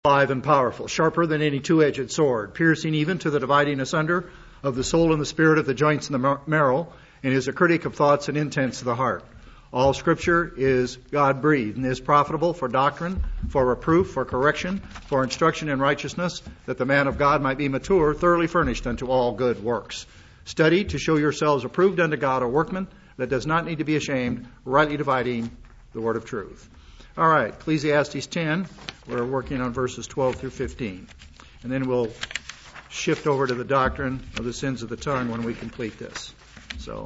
alive and powerful, sharper than any two-edged sword, piercing even to the dividing asunder of the soul and the spirit, of the joints and the marrow, and is a critic of thoughts and intents of the heart. All Scripture is God-breathed and is profitable for doctrine, for reproof, for correction, for instruction in righteousness, that the man of God might be mature, thoroughly furnished unto all good works. Study to show yourselves approved unto God, a workman that does not need to be ashamed, rightly dividing the word of truth. All right, Ecclesiastes 10. We're working on verses 12 through 15. And then we'll shift over to the doctrine of the sins of the tongue when we complete this. So,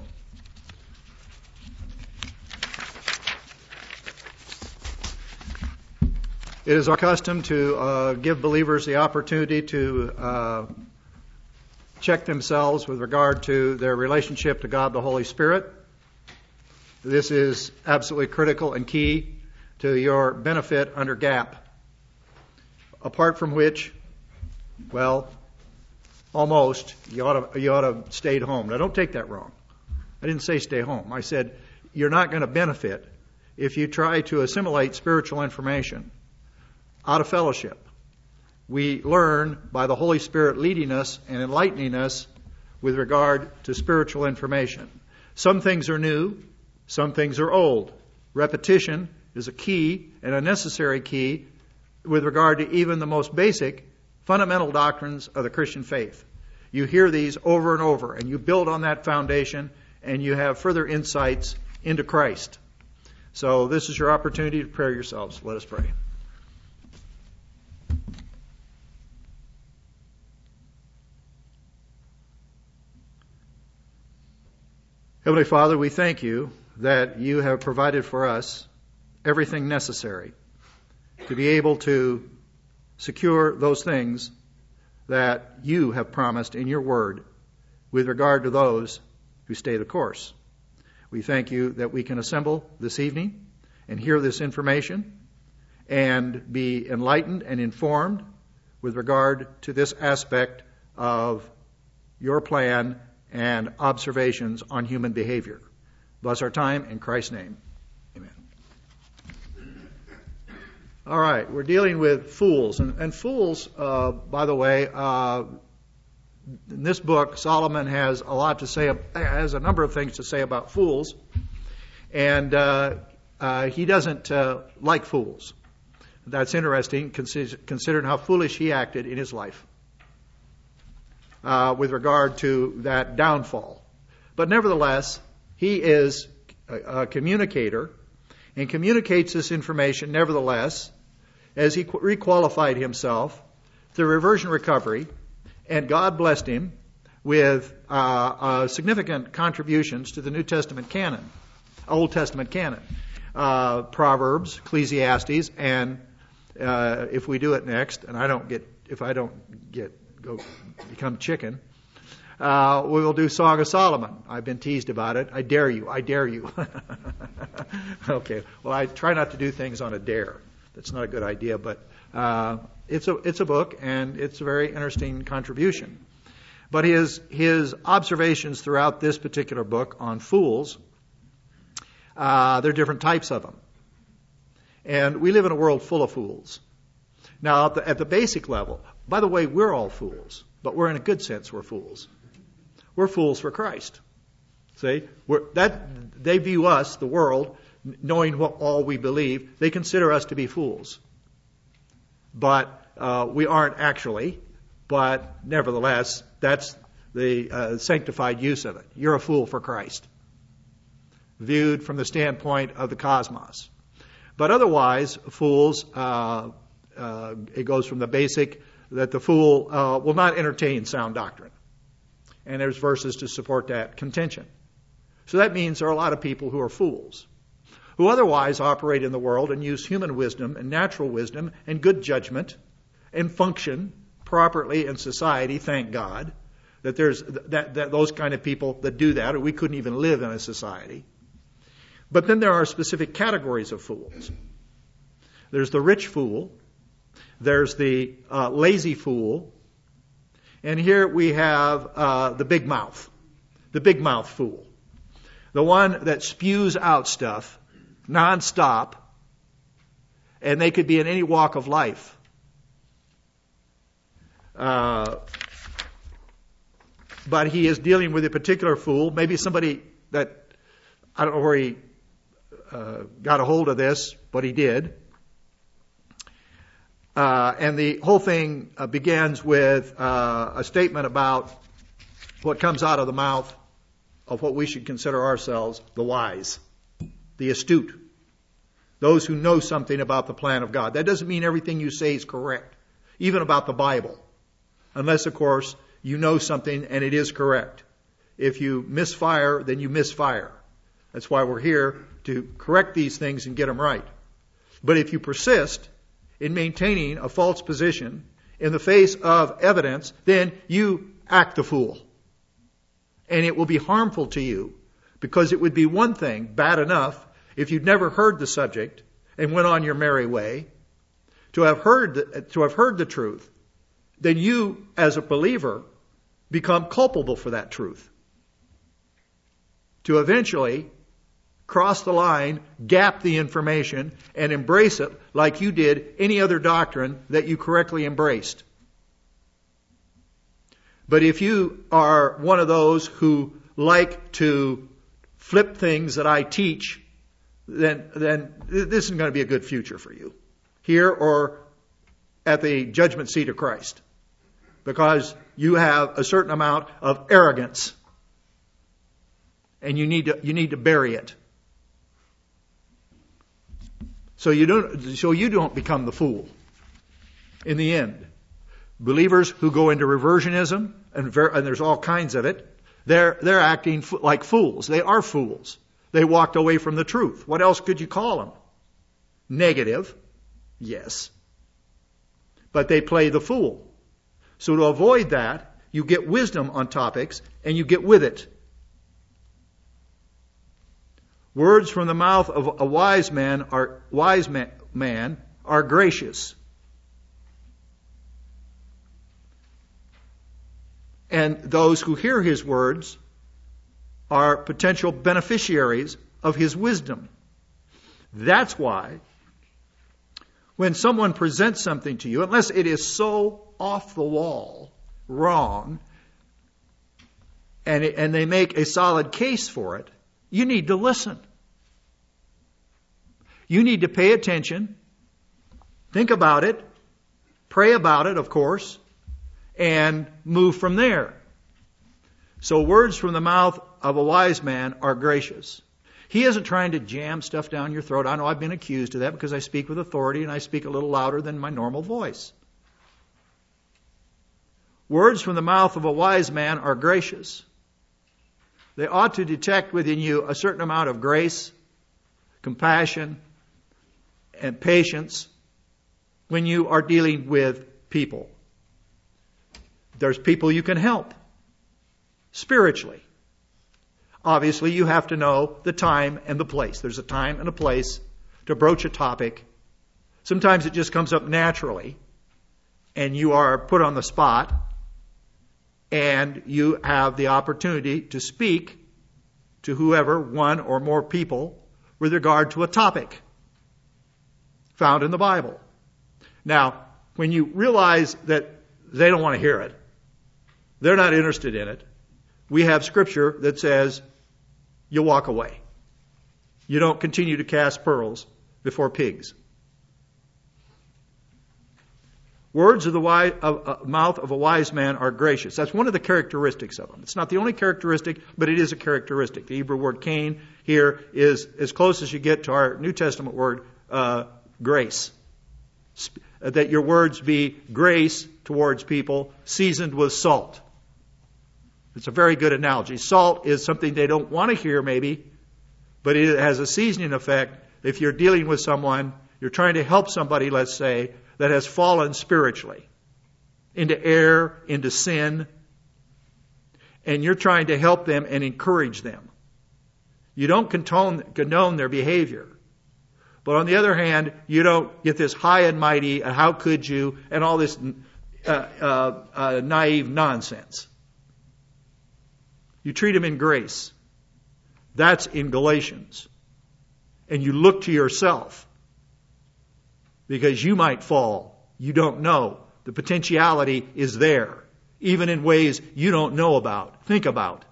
it is our custom to give believers the opportunity to check themselves with regard to their relationship to God the Holy Spirit. This is absolutely critical and key to your benefit under GAP. Apart from which, well, almost, you ought to stay at home. Now, don't take that wrong. I didn't say stay home. I said you're not going to benefit if you try to assimilate spiritual information out of fellowship. We learn by the Holy Spirit leading us and enlightening us with regard to spiritual information. Some things are new, some things are old. Repetition is a key and a necessary key with regard to even the most basic fundamental doctrines of the Christian faith. You hear these over and over, and you build on that foundation, and you have further insights into Christ. So this is your opportunity to prepare yourselves. Let us pray. Heavenly Father, we thank you that you have provided for us everything necessary to be able to secure those things that you have promised in your word with regard to those who stay the course. We thank you that we can assemble this evening and hear this information and be enlightened and informed with regard to this aspect of your plan and observations on human behavior. Bless our time in Christ's name. Amen. All right, we're dealing with fools. And fools, by the way, in this book, Solomon has a lot to say, has a number of things to say about fools. And he doesn't like fools. That's interesting, considering how foolish he acted in his life with regard to that downfall. But nevertheless, he is a communicator and communicates this information nevertheless as he requalified himself through reversion recovery, and God blessed him with significant contributions to the New Testament canon, Old Testament canon, Proverbs, Ecclesiastes, and if we do it next, and if I don't become chicken, we will do Song of Solomon. I've been teased about it. I dare you. Okay. Well, I try not to do things on a dare. That's not a good idea, but it's a book, and it's a very interesting contribution. But his observations throughout this particular book on fools, there are different types of them. And we live in a world full of fools. Now, at the basic level, by the way, we're all fools, but we're in a good sense, we're fools. We're fools for Christ. See, they view us, the world, knowing what all we believe, they consider us to be fools. But we aren't actually. But nevertheless, that's the sanctified use of it. You're a fool for Christ, viewed from the standpoint of the cosmos. But otherwise, fools, it goes from the basic that the fool will not entertain sound doctrine. And there's verses to support that contention. So that means there are a lot of people who are fools, who otherwise operate in the world and use human wisdom and natural wisdom and good judgment and function properly in society. Thank God that there's that those kind of people that do that, or we couldn't even live in a society. But then there are specific categories of fools. There's the rich fool. There's the lazy fool. And here we have the big mouth fool. The one that spews out stuff nonstop, and they could be in any walk of life. But he is dealing with a particular fool, maybe somebody that, I don't know where he got a hold of this, but he did. And the whole thing begins with a statement about what comes out of the mouth of what we should consider ourselves the wise, the astute, those who know something about the plan of God. That doesn't mean everything you say is correct, even about the Bible, unless, of course, you know something and it is correct. If you misfire, then you misfire. That's why we're here, to correct these things and get them right. But if you persist in maintaining a false position in the face of evidence, then you act the fool. And it will be harmful to you, because it would be one thing, bad enough, if you'd never heard the subject and went on your merry way, to have heard the truth, then you, as a believer, become culpable for that truth. To eventually cross the line, gap the information, and embrace it like you did any other doctrine that you correctly embraced. But if you are one of those who like to flip things that I teach, then this isn't going to be a good future for you, here or at the judgment seat of Christ, because you have a certain amount of arrogance, and you need to bury it. So you don't become the fool in the end. Believers who go into reversionism, and there's all kinds of it, they're acting like fools. They are fools. They walked away from the truth. What else could you call them? Negative, yes. But they play the fool. So to avoid that, you get wisdom on topics, and you get with it. Words from the mouth of a wise man are gracious. And those who hear his words are potential beneficiaries of his wisdom. That's why when someone presents something to you, unless it is so off the wall, wrong, and they make a solid case for it, you need to listen. You need to pay attention, think about it, pray about it, of course, and move from there. So words from the mouth of a wise man are gracious. He isn't trying to jam stuff down your throat. I know I've been accused of that because I speak with authority and I speak a little louder than my normal voice. Words from the mouth of a wise man are gracious. They ought to detect within you a certain amount of grace, compassion, and patience when you are dealing with people. There's people you can help spiritually. Obviously, you have to know the time and the place. There's a time and a place to broach a topic. Sometimes it just comes up naturally, and you are put on the spot, and you have the opportunity to speak to whoever, one or more people, with regard to a topic found in the Bible. Now, when you realize that they don't want to hear it, they're not interested in it, we have scripture that says you walk away. You don't continue to cast pearls before pigs. Words of the mouth of a wise man are gracious. That's one of the characteristics of them. It's not the only characteristic, but it is a characteristic. The Hebrew word kain here is as close as you get to our New Testament word grace. That your words be grace towards people, seasoned with salt. It's a very good analogy. Salt is something they don't want to hear maybe, but it has a seasoning effect. If you're dealing with someone, you're trying to help somebody, let's say, that has fallen spiritually into error, into sin, and you're trying to help them and encourage them. You don't condone their behavior. But on the other hand, you don't get this high and mighty, and how could you, and all this naive nonsense. You treat them in grace. That's in Galatians. And you look to yourself, because you might fall. You don't know. The potentiality is there. even in ways you don't know about, think about.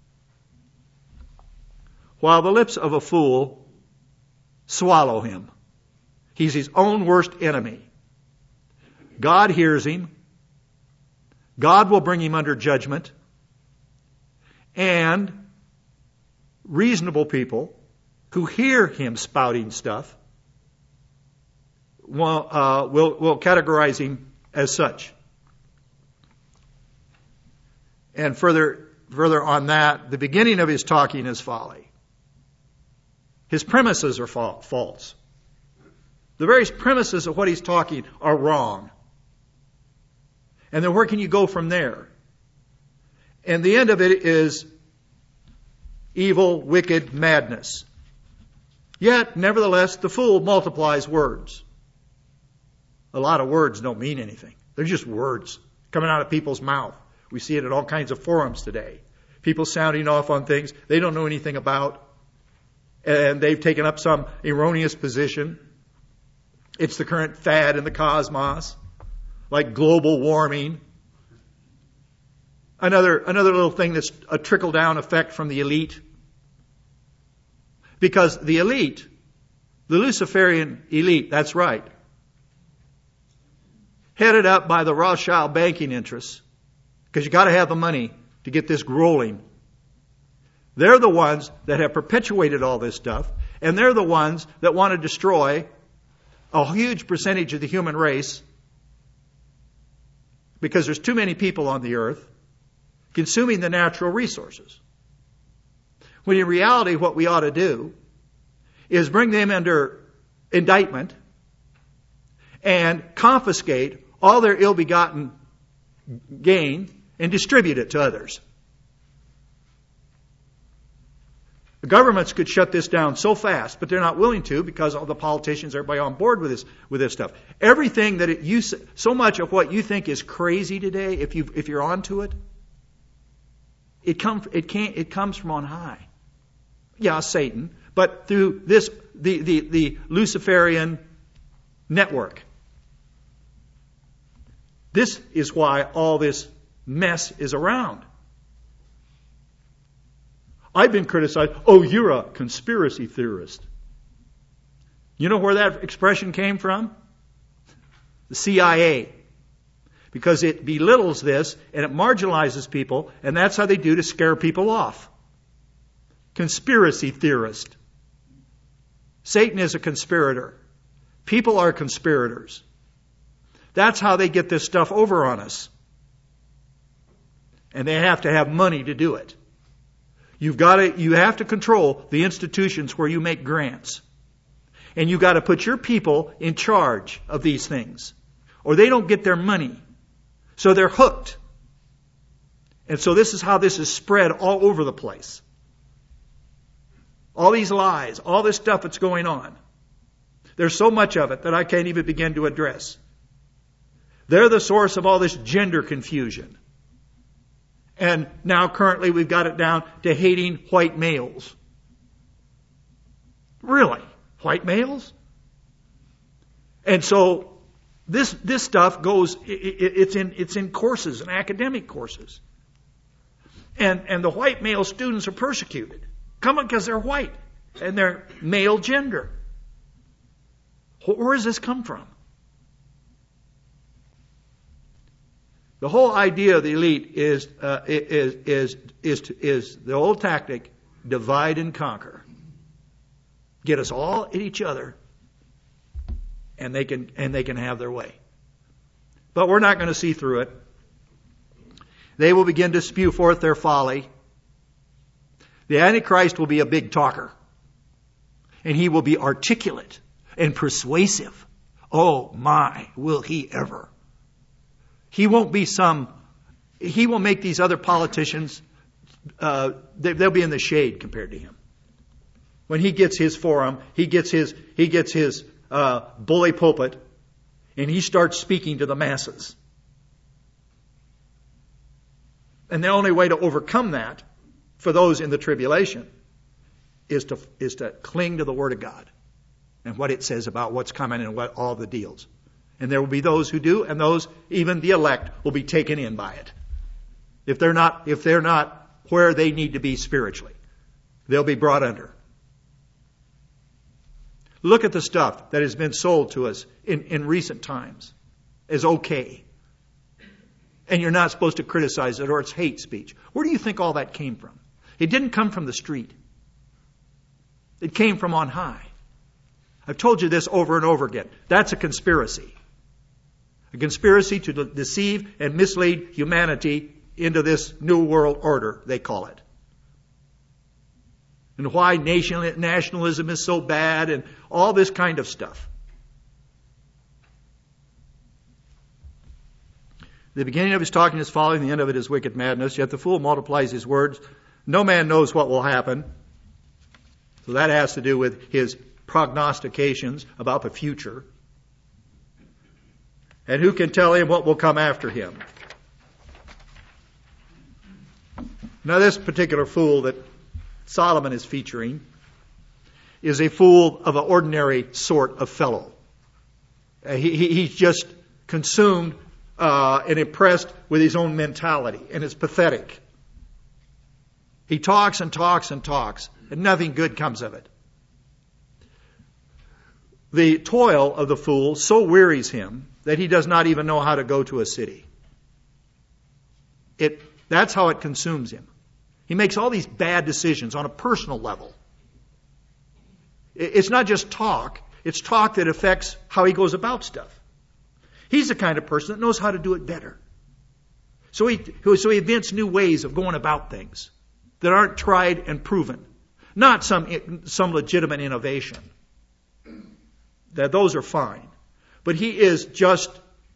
While the lips of a fool swallow him. He's his own worst enemy. God hears him. God will bring him under judgment. And reasonable people who hear him spouting stuff will categorize him as such. And further on that, the beginning of his talking is folly. His premises are false. The very premises of what he's talking are wrong. And then where can you go from there? And the end of it is evil, wicked madness. Yet, nevertheless, the fool multiplies words. A lot of words don't mean anything. They're just words coming out of people's mouth. We see it at all kinds of forums today. People sounding off on things they don't know anything about. And they've taken up some erroneous position. It's the current fad in the cosmos, like global warming. Another little thing that's a trickle-down effect from the elite. Because the elite, the Luciferian elite, that's right, headed up by the Rothschild banking interests, because you got to have the money to get this rolling. They're the ones that have perpetuated all this stuff, and they're the ones that want to destroy a huge percentage of the human race because there's too many people on the earth consuming the natural resources. When in reality what we ought to do is bring them under indictment and confiscate all their ill-begotten gain and distribute it to others. The governments could shut this down so fast, but they're not willing to because all the politicians, everybody on board with this stuff. Everything that so much of what you think is crazy today, if you're onto it, it comes from on high. Yeah, Satan, but through the Luciferian network. This is why all this mess is around. I've been criticized. Oh, you're a conspiracy theorist. You know where that expression came from? The CIA. Because it belittles this and it marginalizes people, and that's how they do to scare people off. Conspiracy theorist. Satan is a conspirator. People are conspirators. That's how they get this stuff over on us. And they have to have money to do it. You have to control the institutions where you make grants. And you've got to put your people in charge of these things. Or they don't get their money. So they're hooked. And so this is how this is spread all over the place. All these lies, all this stuff that's going on. There's so much of it that I can't even begin to address. They're the source of all this gender confusion. And now currently we've got it down to hating white males. Really? White males? And so this stuff goes, it's in courses, in academic courses. And the white male students are persecuted. Come on, because they're white and they're male gender. Where does this come from? The whole idea of the elite is the old tactic: divide and conquer. Get us all at each other, and they can have their way. But we're not going to see through it. They will begin to spew forth their folly. The Antichrist will be a big talker, and he will be articulate and persuasive. Oh my, will he ever? He won't be he will make these other politicians, they'll be in the shade compared to him. When he gets his forum, he gets his bully pulpit, and he starts speaking to the masses. And the only way to overcome that for those in the tribulation is to cling to the Word of God and what it says about what's coming and what all the deals. And there will be those who do, and those, even the elect, will be taken in by it. if they're not where they need to be spiritually. They'll be brought under. Look at the stuff that has been sold to us in recent times as okay. And you're not supposed to criticize it, or it's hate speech. Where do you think all that came from? It didn't come from the street. It came from on high. I've told you this over and over again. That's a conspiracy. A conspiracy to deceive and mislead humanity into this new world order, they call it. And why nationalism is so bad and all this kind of stuff. The beginning of his talking is folly, and the end of it is wicked madness. Yet the fool multiplies his words. No man knows what will happen. So that has to do with his prognostications about the future. And who can tell him what will come after him? Now this particular fool that Solomon is featuring is a fool of an ordinary sort of fellow. He's just consumed and impressed with his own mentality, and it's pathetic. He talks and talks and talks, and nothing good comes of it. The toil of the fool so wearies him that he does not even know how to go to a city. That's how it consumes him. He makes all these bad decisions on a personal level. It's not just talk. It's talk that affects how he goes about stuff. He's the kind of person that knows how to do it better. So he invents new ways of going about things that aren't tried and proven. Not some legitimate innovation. Those are fine. But he is just,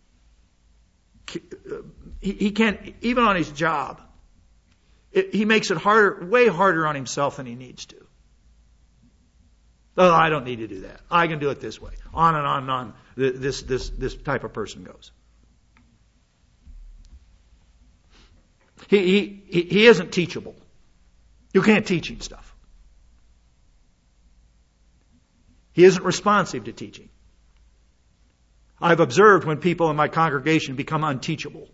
he can't, even on his job, he makes it way harder on himself than he needs to. Oh, I don't need to do that. I can do it this way. On and on and on. This type of person goes. He isn't teachable. You can't teach him stuff. He isn't responsive to teaching. I've observed when people in my congregation become unteachable.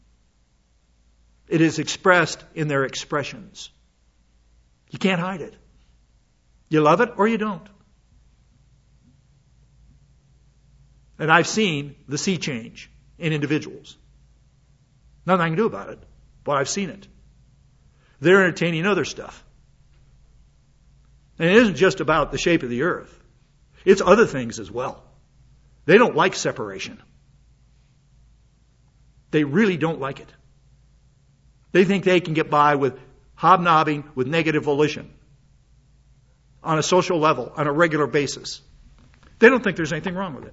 It is expressed in their expressions. You can't hide it. You love it or you don't. And I've seen the sea change in individuals. Nothing I can do about it, but I've seen it. They're entertaining other stuff. And it isn't just about the shape of the earth. It's other things as well. They don't like separation. They really don't like it. They think they can get by with hobnobbing with negative volition on a social level, on a regular basis. They don't think there's anything wrong with it.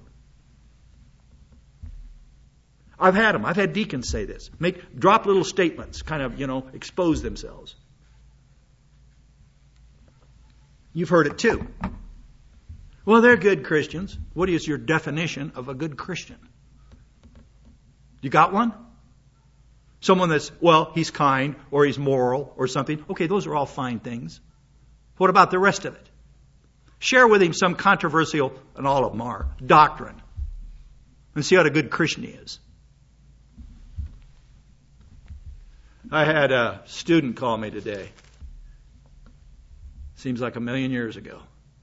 I've had them. I've had deacons say this. Drop little statements, kind of, expose themselves. You've heard it too. Well, they're good Christians. What is your definition of a good Christian? You got one? Someone that's, he's kind, or he's moral, or something. Okay, those are all fine things. What about the rest of it? Share with him some controversial, and all of them are, doctrine. And see what a good Christian he is. I had a student call me today. Seems like 1,000,000 years ago.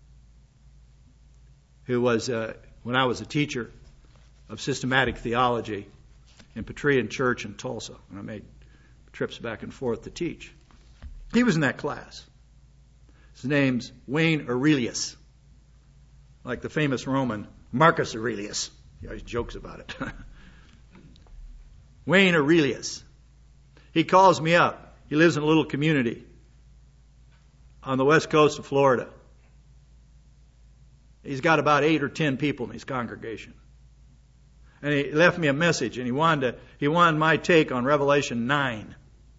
Who was, when I was a teacher of systematic theology in Petrian Church in Tulsa, and I made trips back and forth to teach. He was in that class. His name's Wayne Aurelius, like the famous Roman Marcus Aurelius. He always jokes about it. Wayne Aurelius. He calls me up. He lives in a little community on the west coast of Florida. He's got about 8 or 10 people in his congregation. And he left me a message, and he wanted my take on Revelation 9.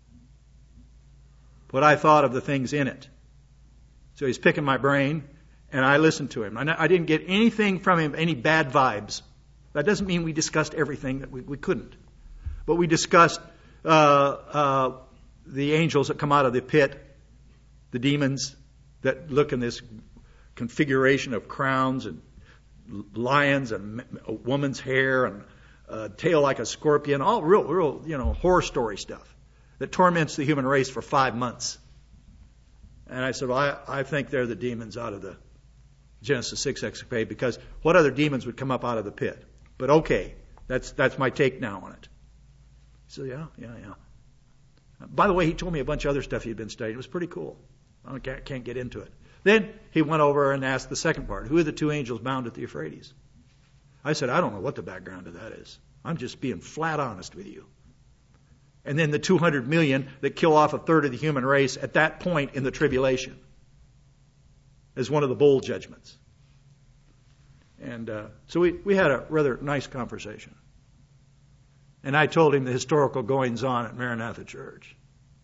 What I thought of the things in it. So he's picking my brain, and I listened to him. I didn't get anything from him, any bad vibes. That doesn't mean we discussed everything that we couldn't. But we discussed the angels that come out of the pit, the demons that look in this configuration of crowns and lions and a woman's hair and a tail like a scorpion, all real, horror story stuff. that torments the human race for 5 months. And I said, well, I think they're the demons out of the Genesis 6 escapade, because what other demons would come up out of the pit? But okay, that's my take now on it. So yeah. By the way, he told me a bunch of other stuff he'd been studying. It was pretty cool. I can't get into it. Then he went over and asked the second part. Who are the two angels bound at the Euphrates? I said, I don't know what the background of that is. I'm just being flat honest with you. And then the 200 million that kill off a third of the human race at that point in the tribulation as one of the bowl judgments. And so we had a rather nice conversation. And I told him the historical goings-on at Maranatha Church.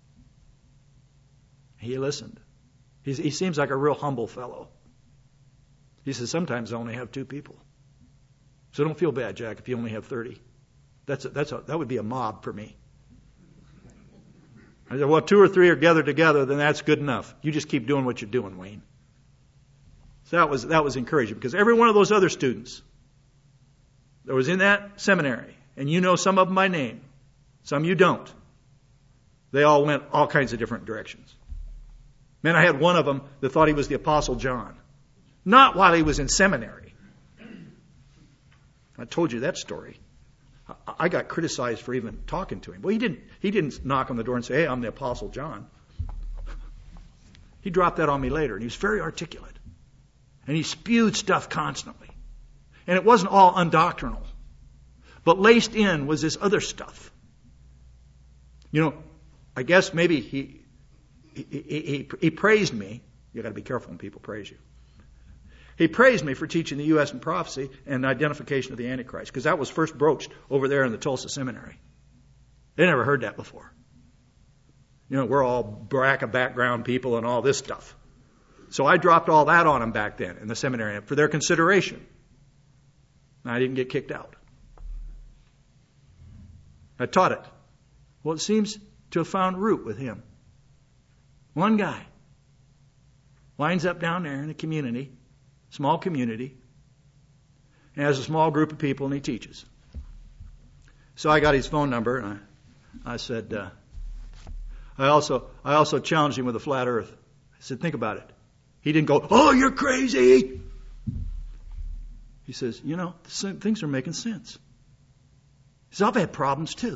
He listened. He seems like a real humble fellow. He says, sometimes I only have 2 people. So don't feel bad, Jack, if you only have 30. That would be a mob for me. I said, well, 2 or 3 are gathered together, then that's good enough. You just keep doing what you're doing, Wayne. So that was encouraging, because every one of those other students that was in that seminary, and you know some of them by name, some you don't, they all went all kinds of different directions. Man, I had one of them that thought he was the Apostle John. Not while he was in seminary. I told you that story. I got criticized for even talking to him. Well, he didn't knock on the door and say, hey, I'm the Apostle John. He dropped that on me later, and he was very articulate. And he spewed stuff constantly. And it wasn't all undoctrinal. But laced in was this other stuff. You know, I guess maybe he praised me. You got to be careful when people praise you. He praised me for teaching the U.S. in prophecy and identification of the Antichrist, because that was first broached over there in the Tulsa Seminary. They never heard that before. You know, we're all BRCA background people and all this stuff. So I dropped all that on them back then in the seminary for their consideration. And I didn't get kicked out. I taught it. Well, it seems to have found root with him. One guy winds up down there in a community, small community, and has a small group of people, and he teaches. So I got his phone number, and I said, I also challenged him with a flat earth. I said, think about it. He didn't go, oh, you're crazy. He says, you know, things are making sense. He says, I've had problems too.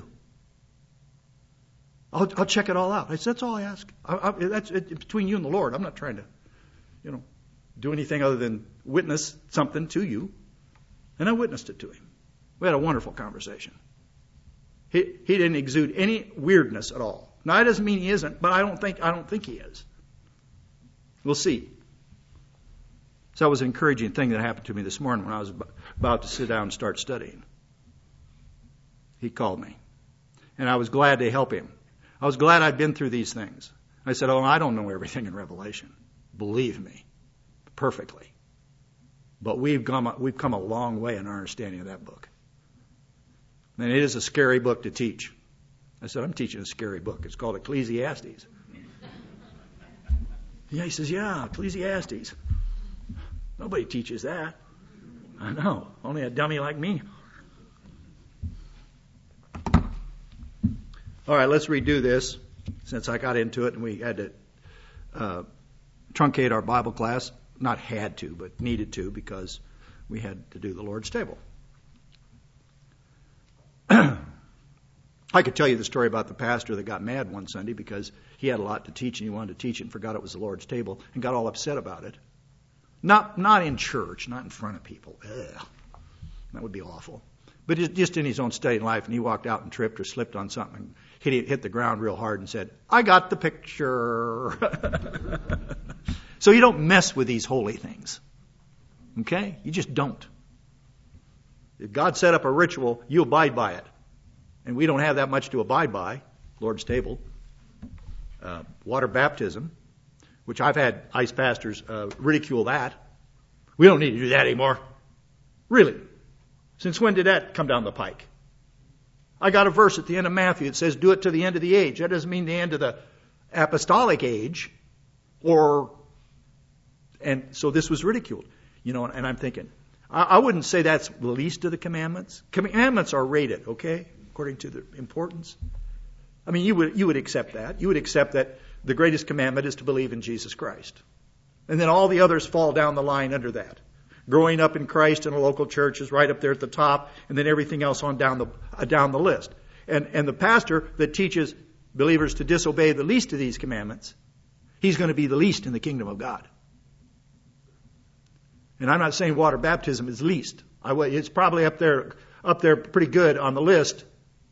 I'll check it all out. I said, that's all I ask. That's between you and the Lord. I'm not trying to, do anything other than witness something to you. And I witnessed it to him. We had a wonderful conversation. He didn't exude any weirdness at all. Now, that doesn't mean he isn't, but I don't think he is. We'll see. So that was an encouraging thing that happened to me this morning when I was about to sit down and start studying. He called me. And I was glad to help him. I was glad I'd been through these things. I said, I don't know everything in Revelation. Believe me, perfectly. But we've come a long way in our understanding of that book. And it is a scary book to teach. I said, I'm teaching a scary book. It's called Ecclesiastes. Yeah, he says, yeah, Ecclesiastes. Nobody teaches that. I know. Only a dummy like me. All right, let's redo this, since I got into it and we had to truncate our Bible class. Not had to, but needed to, because we had to do the Lord's table. I could tell you the story about the pastor that got mad one Sunday because he had a lot to teach and he wanted to teach it and forgot it was the Lord's table and got all upset about it. Not in church, not in front of people. Ugh, that would be awful. But just in his own study life, and he walked out and tripped or slipped on something and hit the ground real hard and said, I got the picture. So you don't mess with these holy things. Okay? You just don't. If God set up a ritual, you abide by it. And we don't have that much to abide by. Lord's table. Water baptism, which I've had ICE pastors ridicule that. We don't need to do that anymore. Really? Since when did that come down the pike? I got a verse at the end of Matthew that says, do it to the end of the age. That doesn't mean the end of the apostolic age. And so this was ridiculed. And I'm thinking, I wouldn't say that's the least of the commandments. Commandments are rated, okay, according to their importance. I mean, you would accept that. You would accept that the greatest commandment is to believe in Jesus Christ. And then all the others fall down the line under that. Growing up in Christ in a local church is right up there at the top, and then everything else on down the list. And the pastor that teaches believers to disobey the least of these commandments, he's going to be the least in the kingdom of God. And I'm not saying water baptism is least. It's probably up there pretty good on the list.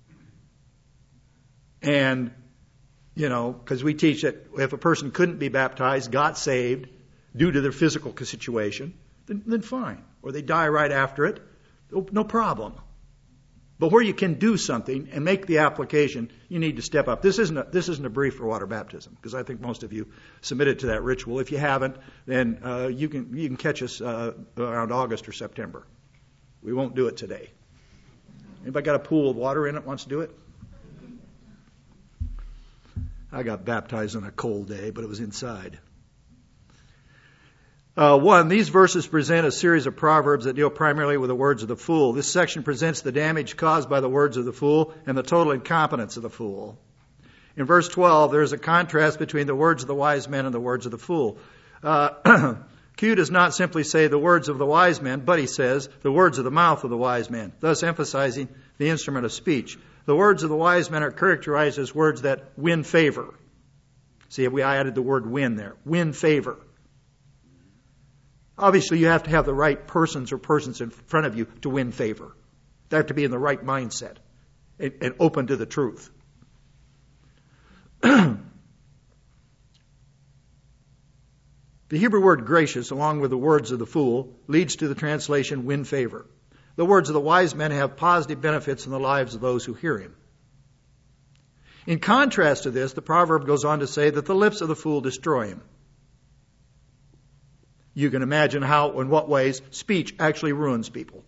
And, because we teach that if a person couldn't be baptized, got saved due to their physical situation, then fine. Or they die right after it, no problem. But where you can do something and make the application, you need to step up. This isn't a brief for water baptism, because I think most of you submitted to that ritual. If you haven't, then you can catch us around August or September. We won't do it today. Anybody got a pool of water in it wants to do it? I got baptized on a cold day, but it was inside. 1, these verses present a series of proverbs that deal primarily with the words of the fool. This section presents the damage caused by the words of the fool and the total incompetence of the fool. In verse 12, there is a contrast between the words of the wise men and the words of the fool. Q does not simply say the words of the wise men, but he says the words of the mouth of the wise man, thus emphasizing the instrument of speech. The words of the wise men are characterized as words that win favor. See, I added the word win there. Win favor. Obviously, you have to have the right persons in front of you to win favor. They have to be in the right mindset and open to the truth. The Hebrew word gracious, along with the words of the fool, leads to the translation win favor. The words of the wise men have positive benefits in the lives of those who hear him. In contrast to this, the proverb goes on to say that the lips of the fool destroy him. You can imagine how, in what ways, speech actually ruins people.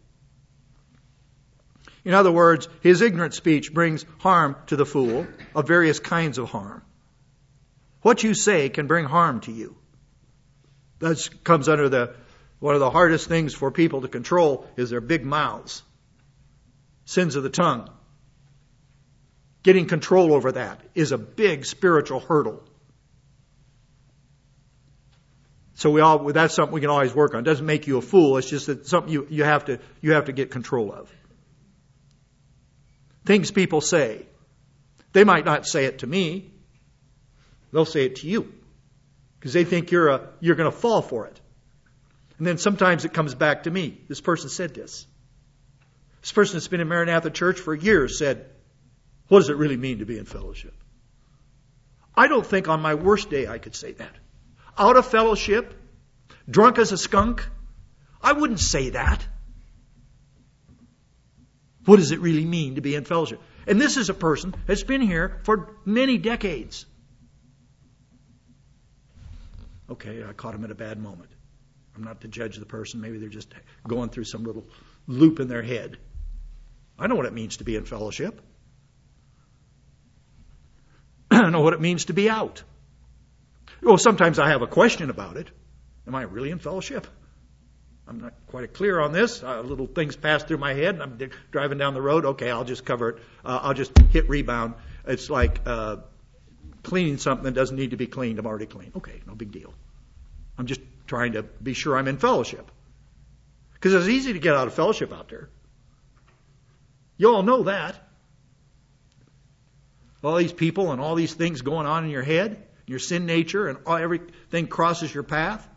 In other words, his ignorant speech brings harm to the fool, of various kinds of harm. What you say can bring harm to you. That comes under one of the hardest things for people to control is their big mouths. Sins of the tongue. Getting control over that is a big spiritual hurdle. So that's something we can always work on. It doesn't make you a fool. It's just that something you have to get control of. Things people say. They might not say it to me. They'll say it to you. Because they think you're going to fall for it. And then sometimes it comes back to me. This person said this. This person that's been in Maranatha Church for years said, what does it really mean to be in fellowship? I don't think on my worst day I could say that. Out of fellowship, drunk as a skunk, I wouldn't say that. What does it really mean to be in fellowship? And this is a person that's been here for many decades. Okay, I caught him at a bad moment. I'm not to judge the person. Maybe they're just going through some little loop in their head. I know what it means to be in fellowship. I know what it means to be out. Well, sometimes I have a question about it. Am I really in fellowship? I'm not quite clear on this. Little things pass through my head, and I'm driving down the road. Okay, I'll just cover it. I'll just hit rebound. It's like cleaning something that doesn't need to be cleaned. I'm already clean. Okay, no big deal. I'm just trying to be sure I'm in fellowship. Because it's easy to get out of fellowship out there. You all know that. All these people and all these things going on in your head, your sin nature, and everything crosses your path.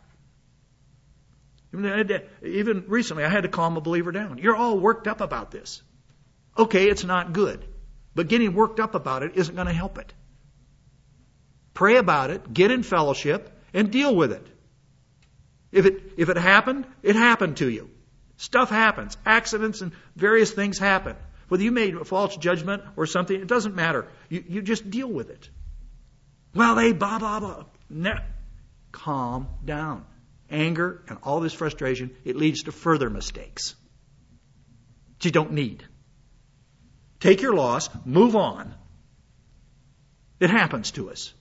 Even recently, I had to calm a believer down. You're all worked up about this. Okay, it's not good. But getting worked up about it isn't going to help it. Pray about it, get in fellowship, and deal with it. If it happened, it happened to you. Stuff happens. Accidents and various things happen. Whether you made a false judgment or something, it doesn't matter. You just deal with it. Well, they blah, blah, blah. No. Calm down. Anger and all this frustration, it leads to further mistakes that you don't need. Take your loss, move on. It happens to us.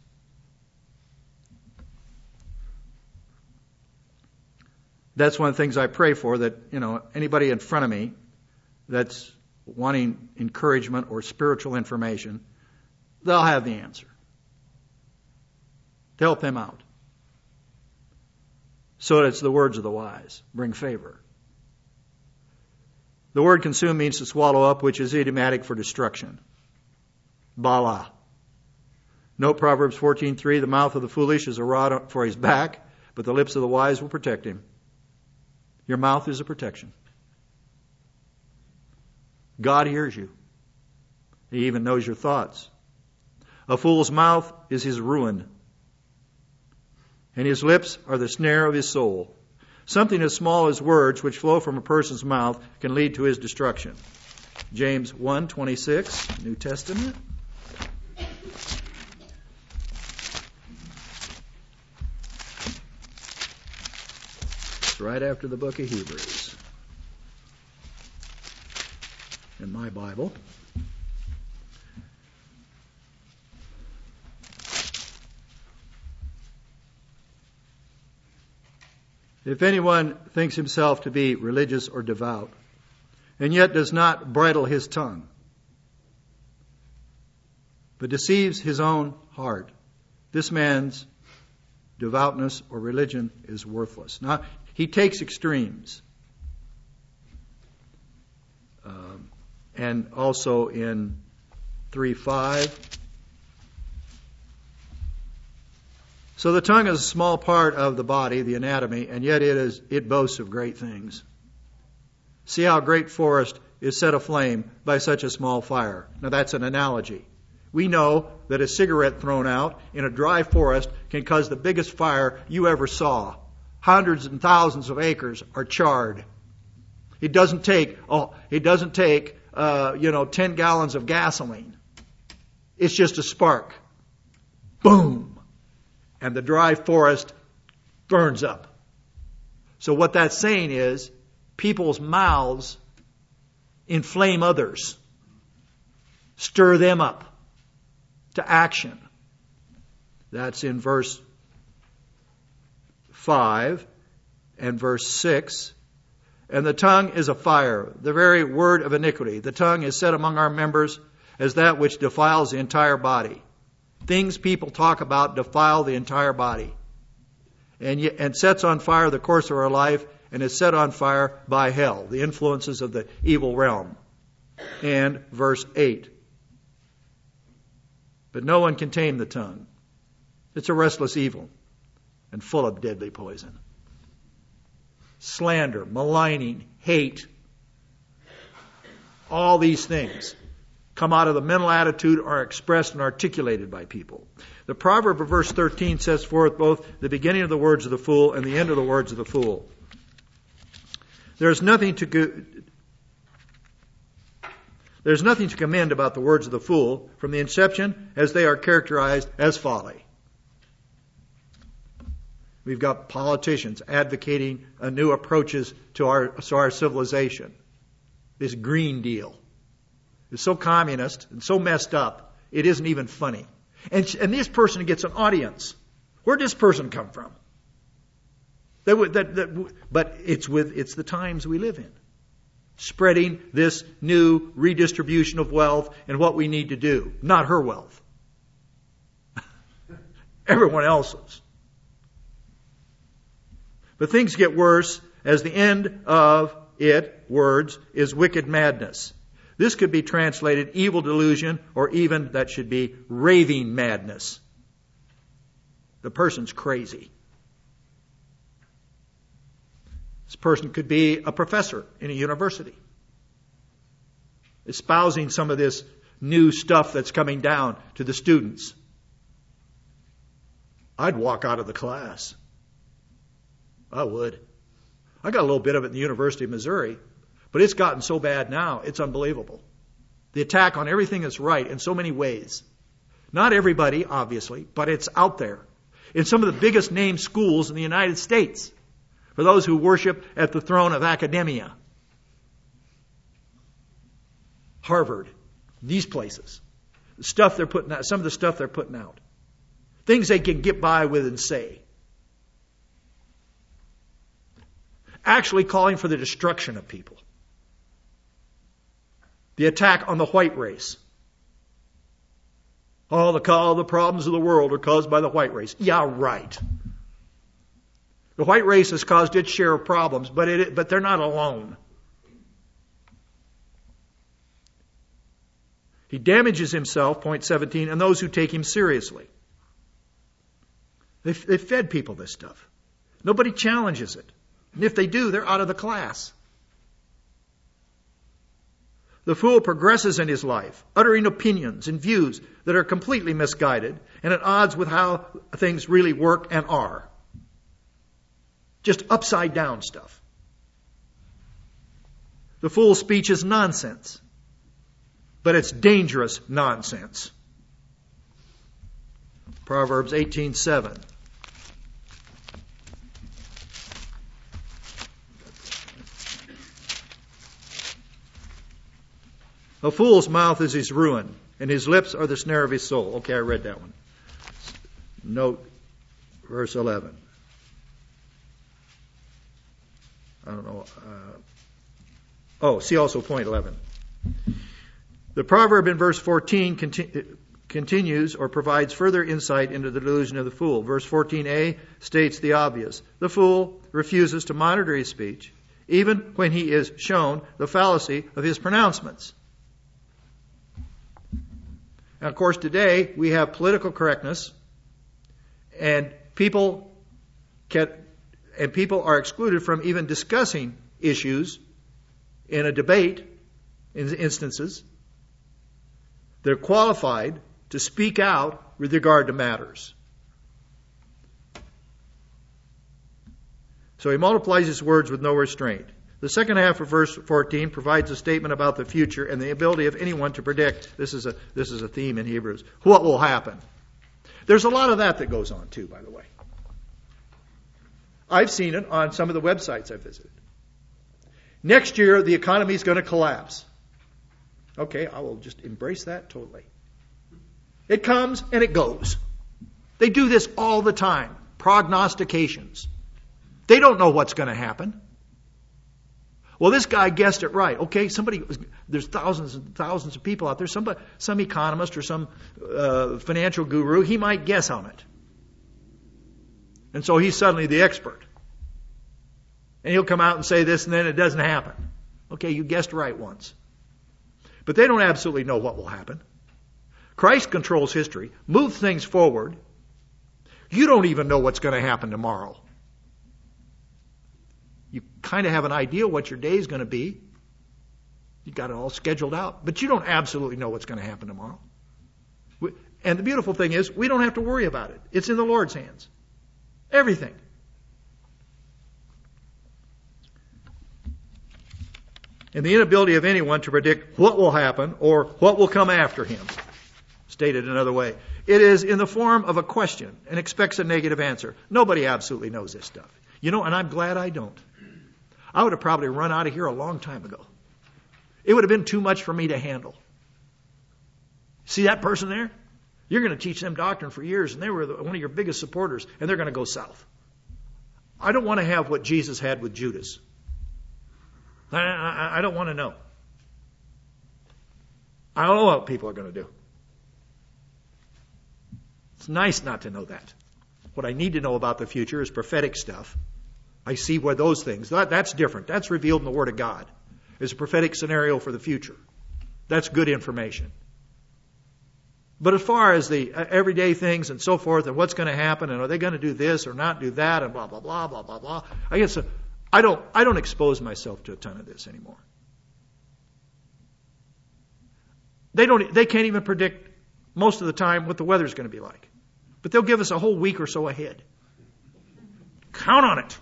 That's one of the things I pray for, that, anybody in front of me that's wanting encouragement or spiritual information, they'll have the answer to help them out. So it's the words of the wise bring favor. The word consume means to swallow up, which is idiomatic for destruction. Bala. Note Proverbs 14:3, the mouth of the foolish is a rod for his back, but the lips of the wise will protect him. Your mouth is a protection. God hears you. He even knows your thoughts. A fool's mouth is his ruin, and his lips are the snare of his soul. Something as small as words which flow from a person's mouth can lead to his destruction. James 1:26, New Testament. It's right after the book of Hebrews in my Bible. If anyone thinks himself to be religious or devout, and yet does not bridle his tongue, but deceives his own heart, this man's devoutness or religion is worthless. Now, he takes extremes. And also in 3:5. So the tongue is a small part of the body, the anatomy, and yet it boasts of great things. See how a great forest is set aflame by such a small fire. Now that's an analogy. We know that a cigarette thrown out in a dry forest can cause the biggest fire you ever saw. Hundreds and thousands of acres are charred. It doesn't take 10 gallons of gasoline. It's just a spark. Boom. And the dry forest burns up. So what that's saying is people's mouths inflame others. Stir them up to action. That's in verse 5 and verse 6. And the tongue is a fire, the very word of iniquity. The tongue is set among our members as that which defiles the entire body. Things people talk about defile the entire body. And sets on fire the course of our life, and is set on fire by hell, the influences of the evil realm. And verse 8. But no one can tame the tongue. It's a restless evil and full of deadly poison. Slander, maligning, hate, all these things come out of the mental attitude, are expressed and articulated by people. The proverb of verse 13 sets forth both the beginning of the words of the fool and the end of the words of the fool. There's nothing to commend about the words of the fool from the inception, as they are characterized as folly. We've got politicians advocating new approaches to our civilization. This Green Deal is so communist and so messed up, it isn't even funny. And this person gets an audience. Where'd this person come from? But it's the times we live in. Spreading this new redistribution of wealth and what we need to do. Not her wealth. Everyone else's. But things get worse as the end of words, is wicked madness. This could be translated evil delusion, or even that should be raving madness. The person's crazy. This person could be a professor in a university, espousing some of this new stuff that's coming down to the students. I'd walk out of the class. I would. I got a little bit of it in the University of Missouri, but it's gotten so bad now, it's unbelievable. The attack on everything that's right in so many ways. Not everybody, obviously, but it's out there. In some of the biggest named schools in the United States, for those who worship at the throne of academia. Harvard, these places. Stuff they're putting out, some of the stuff they're putting out. Things they can get by with and say. Actually calling for the destruction of people. The attack on the white race. All the problems of the world are caused by the white race. Yeah, right. The white race has caused its share of problems, but they're not alone. He damages himself, point 17, and those who take him seriously. They've fed people this stuff. Nobody challenges it. And if they do, they're out of the class. The fool progresses in his life, uttering opinions and views that are completely misguided and at odds with how things really work and are. Just upside down stuff. The fool's speech is nonsense, but it's dangerous nonsense. Proverbs 18:7. A fool's mouth is his ruin, and his lips are the snare of his soul. Okay, I read that one. Note verse 11. I don't know. See also point 11. The proverb in verse 14 continues or provides further insight into the delusion of the fool. Verse 14a states the obvious. The fool refuses to monitor his speech, even when he is shown the fallacy of his pronouncements. And of course, today we have political correctness, and people are excluded from even discussing issues in a debate, in instances. They're qualified to speak out with regard to matters. So he multiplies his words with no restraint. The second half of verse 14 provides a statement about the future and the ability of anyone to predict. This is a theme in Hebrews. What will happen? There's a lot of that goes on too, by the way. I've seen it on some of the websites I've visited. Next year, the economy is going to collapse. Okay, I will just embrace that totally. It comes and it goes. They do this all the time. Prognostications. They don't know what's going to happen. Well, this guy guessed it right. Okay, there's thousands and thousands of people out there. Some economist or some financial guru, he might guess on it. And so he's suddenly the expert. And he'll come out and say this, and then it doesn't happen. Okay, you guessed right once. But they don't absolutely know what will happen. Christ controls history, moves things forward. You don't even know what's going to happen tomorrow. You kind of have an idea what your day is going to be. You've got it all scheduled out. But you don't absolutely know what's going to happen tomorrow. And the beautiful thing is, we don't have to worry about it. It's in the Lord's hands. Everything. And the inability of anyone to predict what will happen or what will come after him. Stated another way. It is in the form of a question and expects a negative answer. Nobody absolutely knows this stuff. And I'm glad I don't. I would have probably run out of here a long time ago. It would have been too much for me to handle. See that person there? You're going to teach them doctrine for years, and they were one of your biggest supporters, and they're going to go south. I don't want to have what Jesus had with Judas. I don't want to know. I don't know what people are going to do. It's nice not to know that. What I need to know about the future is prophetic stuff. I see where those things, that's different. That's revealed in the Word of God. It's a prophetic scenario for the future. That's good information. But as far as the everyday things and so forth and what's going to happen and are they going to do this or not do that and blah, blah, blah, blah, blah, blah. I guess I don't expose myself to a ton of this anymore. They can't even predict most of the time what the weather's going to be like. But they'll give us a whole week or so ahead. Count on it.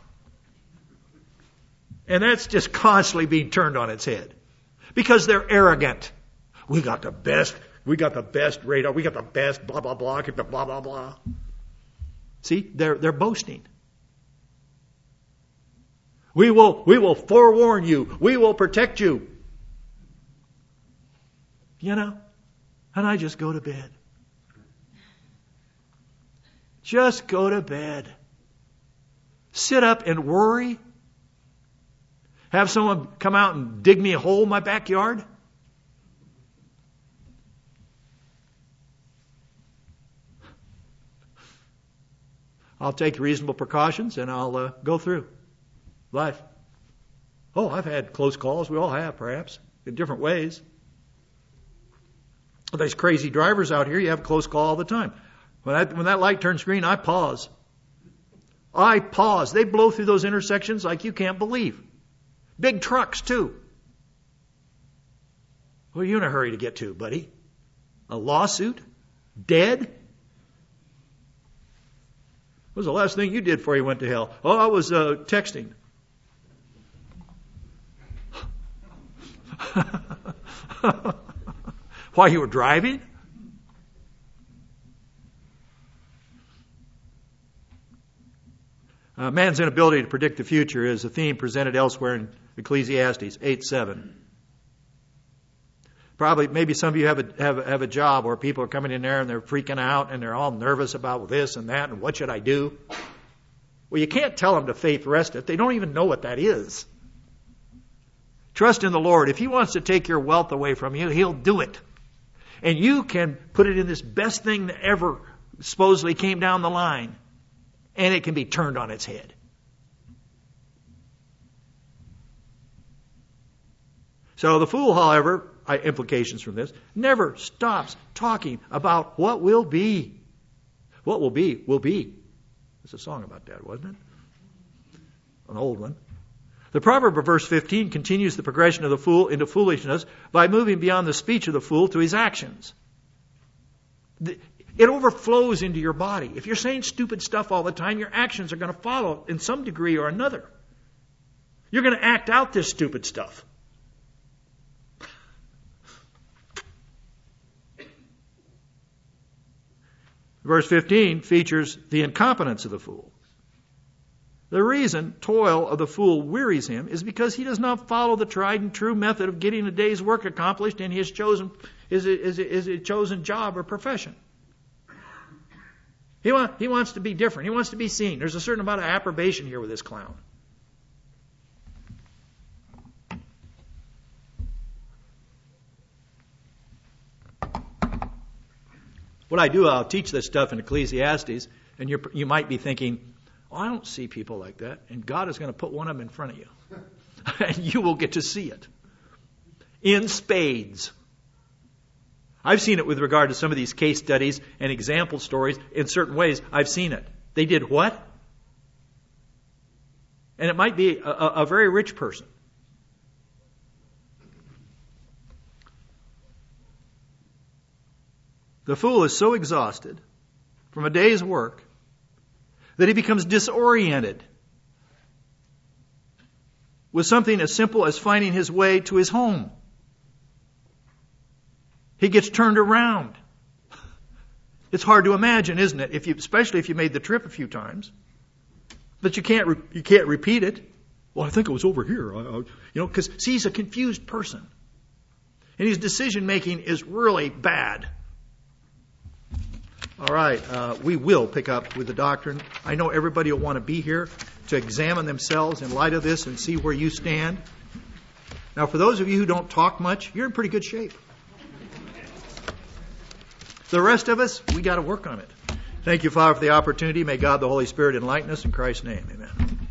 And that's just constantly being turned on its head. Because they're arrogant. We got the best radar. We got the best blah, blah, blah, blah, blah, blah. See, they're boasting. We will forewarn you. We will protect you. And I just go to bed. Just go to bed. Sit up and worry. Have someone come out and dig me a hole in my backyard. I'll take reasonable precautions and I'll go through life. Oh, I've had close calls. We all have, perhaps, in different ways. There's crazy drivers out here. You have a close call all the time. When that light turns green, I pause. I pause. They blow through those intersections like you can't believe. Big trucks, too. What are you in a hurry to get to, buddy? A lawsuit? Dead? What was the last thing you did before you went to hell? Oh, I was texting. While you were driving? Man's inability to predict the future is a theme presented elsewhere in Ecclesiastes 8:7. Probably, maybe some of you have a job where people are coming in there and they're freaking out and they're all nervous about this and that and what should I do? Well, you can't tell them to faith rest it. They don't even know what that is. Trust in the Lord. If He wants to take your wealth away from you, He'll do it. And you can put it in this best thing that ever supposedly came down the line, and it can be turned on its head. So the fool, however, implications from this, never stops talking about what will be. What will be, will be. There's a song about that, wasn't it? An old one. The proverb of verse 15 continues the progression of the fool into foolishness by moving beyond the speech of the fool to his actions. It overflows into your body. If you're saying stupid stuff all the time, your actions are going to follow in some degree or another. You're going to act out this stupid stuff. Verse 15 features the incompetence of the fool. The reason toil of the fool wearies him is because he does not follow the tried and true method of getting a day's work accomplished in his chosen job or profession. He wants to be different. He wants to be seen. There's a certain amount of approbation here with this clown. What I do, I'll teach this stuff in Ecclesiastes, and you might be thinking, oh, I don't see people like that. And God is going to put one of them in front of you. And you will get to see it. In spades. I've seen it with regard to some of these case studies and example stories. In certain ways, I've seen it. They did what? And it might be a very rich person. The fool is so exhausted from a day's work that he becomes disoriented with something as simple as finding his way to his home. He gets turned around. It's hard to imagine, isn't it? Especially if you made the trip a few times, but you can't repeat it. Well, I think it was over here, because he's a confused person, and his decision making is really bad. All right, we will pick up with the doctrine. I know everybody will want to be here to examine themselves in light of this and see where you stand. Now, for those of you who don't talk much, you're in pretty good shape. The rest of us, we got to work on it. Thank you, Father, for the opportunity. May God the Holy Spirit enlighten us in Christ's name. Amen.